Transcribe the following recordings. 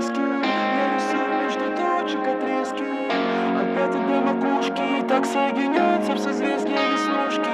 отрезки. Я рисую между точек отрезки. От пяток до макушки, и так соединяются в созвездие веснушки.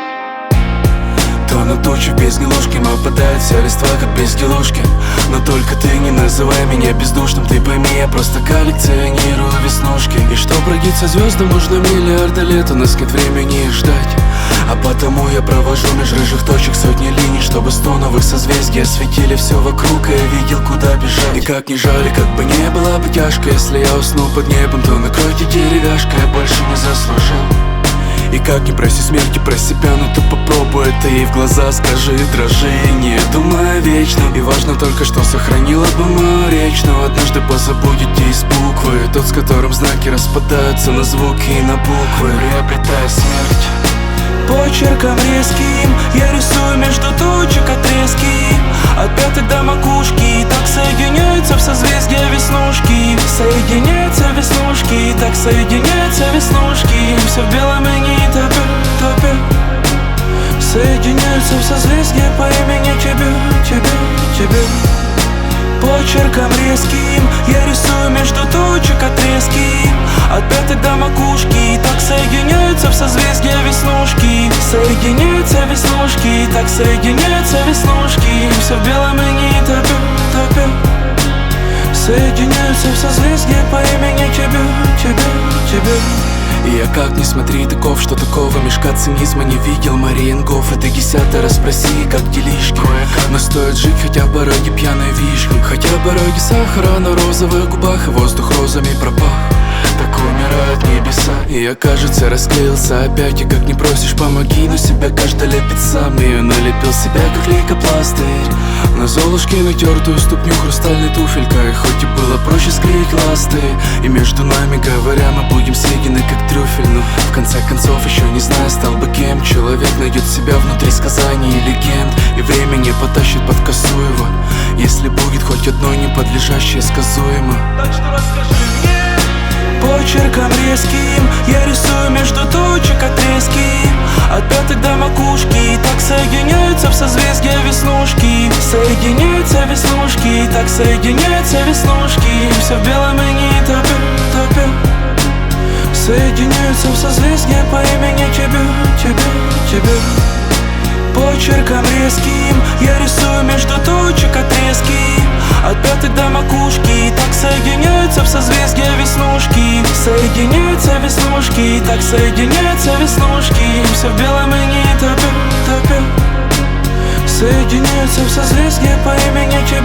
Тонут тучи в безделушке, опадает вся листва, как безделушки. Но только ты не называй меня бездушным. Ты пойми, я просто коллекционирую веснушки. И чтоб родиться звездам, нужно миллиарды лет. У нас нет времени их ждать. А потому я провожу меж рыжих точек сотни линий, чтобы сто новых созвездий осветили все вокруг, и я видел, куда бежать. И как ни жаль, как бы не было бы тяжко, если я усну под небом, то накройте деревяшкой, я больше не заслужил. И как не проси смерти про себя, но ты попробуй это ей в глаза скажи, дрожи, не думай вечно. И важно только, что сохранила бы мою речь, но однажды позабудете из буквы, тот, с которым знаки распадаются на звуки и на буквы, приобретая смерть. Почерком резким я рисую между точек отрезки. От пяток до макушки, и так соединяются в созвездие веснушки. Соединяются веснушки, и так соединяются веснушки. Все в белом и не топе. Соединяются в созвездие по имени тебе. Почерком резким я рисую между точек отрезки. От пяток до макушки, и так соединяются в созвездие веснушки. Соединяются веснушки, и так соединяются веснушки. Все в белом и не топе. Соединяются в созвездие по имени тебе. И я как ни смотри, таков, что такого мешка цинизма не видел. Мариенгоф, это 10-й раз спроси, как делишки. Но стоит жить хотя бы ради пьяной вишни, хотя бы ради сахара на розовых губах, и воздух розами пропах. Так умирают небеса. И я, кажется, расклеился опять. И как не просишь, помоги, но себя каждый лепит сам. И я налепил себя, как лейкопластырь, на золушке натертую ступню хрустальной туфелькой. И хоть и было проще склеить ласты, и между нами, говоря, мы будем съедены, как трюфель. Но в конце концов, еще не знаю, стал бы кем. Человек найдет себя внутри сказаний и легенд, и время не потащит под косу его, если будет хоть одно неподлежащее сказуемо. Так что расскажи мне. Почерком резким я рисую между точек отрезки. От пяток до макушки, и так соединяются в созвездие веснушки. Соединяются веснушки, и так соединяются веснушки. Все в белом и не топе. Соединяются в созвездие по имени тебе. Почерком резким я рисую между точек отрезки. От пяток до макушки, и так соединяются в созвездие веснушки. Соединяются веснушки, и так соединяются веснушки. Все в белом и не топе. Соединяются в созвездие по имени тебе.